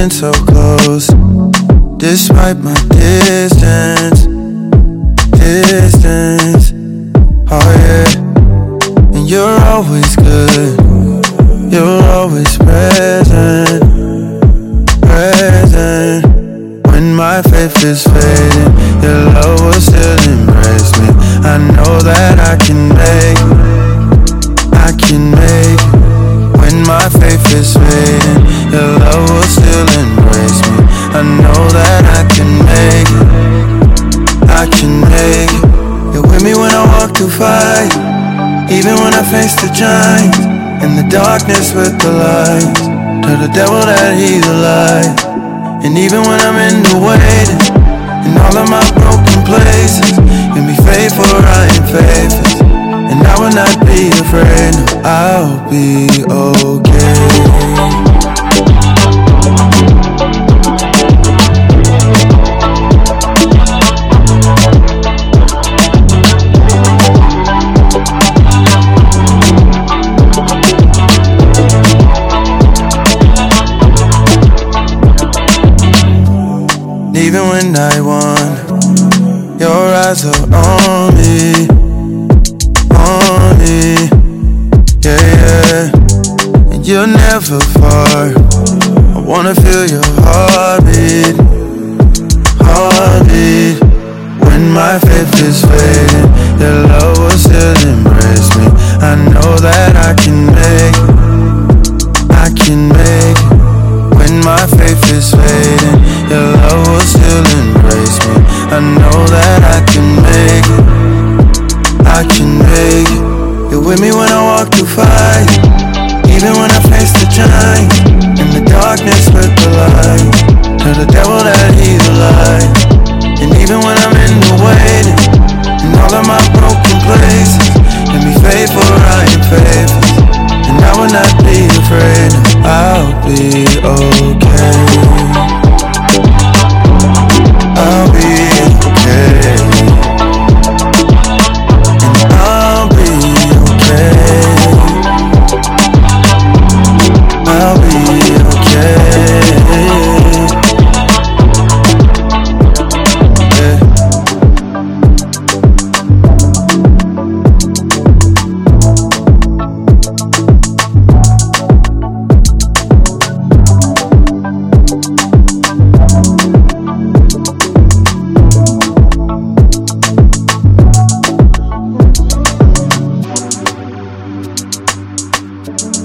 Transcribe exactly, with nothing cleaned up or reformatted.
feeling so close, despite my distance, distance. Oh yeah, and you're always good, you're always present, present. When my faith is fading, your love will still embrace me. I know that I can make it, I can make it. When my faith is fading, your love will still embrace me. I know that I can make it, I can make it. You're with me when I walk through fire, even when I face the giants. In the darkness with the lights, tell the devil that he's a lie. And even when I'm in the waiting, in all of my broken places, you'll be faithful, I am faithless. And I will not be afraid, no, I'll be okay. Even when I won, your eyes are on me, on me, yeah, yeah. And you're never far, I wanna feel your heartbeat, heartbeat. When my faith is fading, your love will still embrace me. I know that I can make it, I can make it. When my faith is fading, your love will still embrace me. I know that I can make it, I can make it. You're with me when I walk through fire, even when I face the giants. In the darkness with the light, tell the devil that he's a lie. And even when I'm in the waiting, in all of my broken places, let me faithful, I am faithless. And I will not be afraid, no, I'll be okay. I'll be okay. And I'll be okay. I'll be okay. Yeah. Thank you.